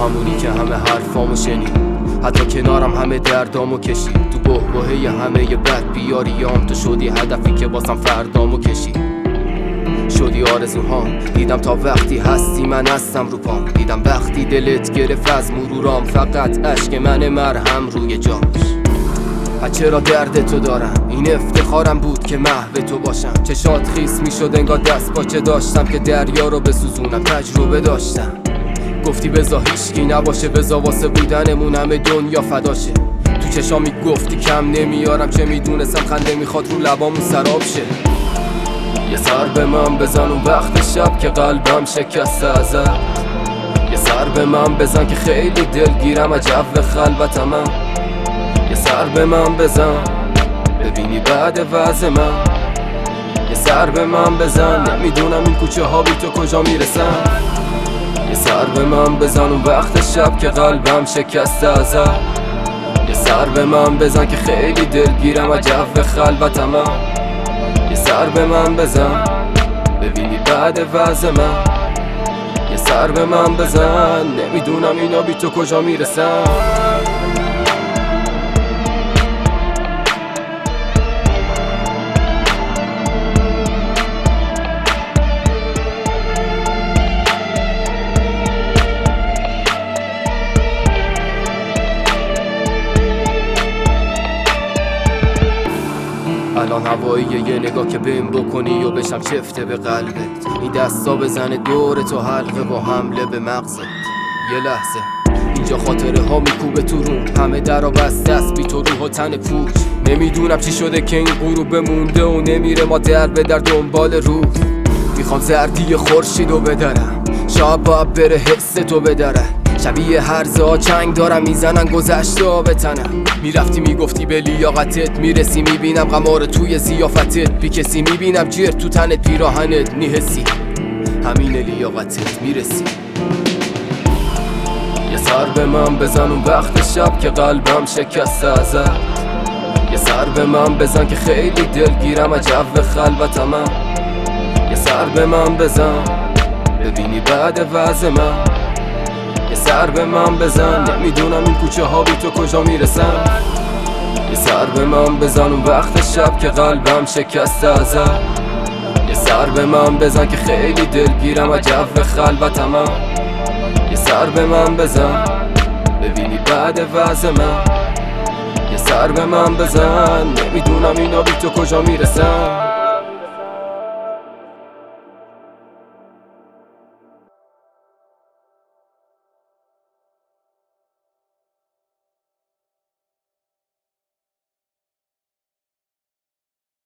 همونی که همه حرفامو شنید، حتی کنارم همه دردامو کشید. تو بحبوحه همه بد بیاریام تو شدی هدفی که واسم فردامو کشید. شدی آرزوهام، دیدم تا وقتی هستی من هستم رو پام. دیدم وقتی دلت گرفت از مرورام، فقط اشک من مرهم روی جاش. چرا درد تو دارم، این افتخارم بود که محو تو باشم. چشات خیس می شد انگار دست پاچه داشتم که دریا رو بسوزونم. تجربه داشتم، گفتی بزا هیچکی نباشه، بزا واسه بودنمون همه دنیا فداشه. تو چشامی گفتی کم نمیارم، چه میدونستم خنده میخواد رو لبامون سراب شه. یه سر به من بزن اون وقت شب که قلبم شکسته ازت. یه سر به من بزن که خیلی دلگیرم عجب خلوتم. یه سر به من بزن ببینی بعد وضع من. یه سر به من بزن نمیدونم این کوچه ها بی تو کجا میرسن. یه سر به من بزن اون وقت شب که قلبم شکسته ازت. یه سر به من بزن که خیلی دلگیرم عجب خلوتم. یه سر به من بزن ببینی بعد وضع من. یه سر به من بزن نمیدونم اینا بی تو کجا میرسن. الان هوایی یه نگاه که بهم بکنی و بشم چفته به قلبت. این دستا بزنه دور تو حلقه با حمله به مغزت. یه لحظه اینجا خاطره ها میکوبه تو روم، همه در و بسته است بی تو روح و تن پوچ. نمیدونم چی شده که این غروب بمونده و نمیره ما در به در دنبال روز. میخوام زردی خورشیدو بدرم، شاید باید بره حس تو بدره. شبیه هرزا چنگ دارم میزنن گذشته ها به تنم. میرفتی میگفتی به لیاقتت میرسی، میبینم قمار توی زیافتت. بی کسی میبینم جر تو تنت پیراهنت میحسی، همین لیاقتت میرسی. یه سر به من بزن اون وقت شب که قلبم شکسته ازت. یه سر به من بزن که خیلی دلگیرم عجب خلوتم. یه سر به من بزن ببینی بعد وضع من. یه سر به من بزن نمیدونم این کوچه ها بی تو کجا میرسن. یه سر به من بزن اون وقت شب که قلبم شکسته ازت. یه سر به من بزن که خیلی دلگیرم عجب خلوتم. یه سر به من بزن ببینی بعد وضع من. یه سر به من بزن نمیدونم اینا بی تو کجا میرسن.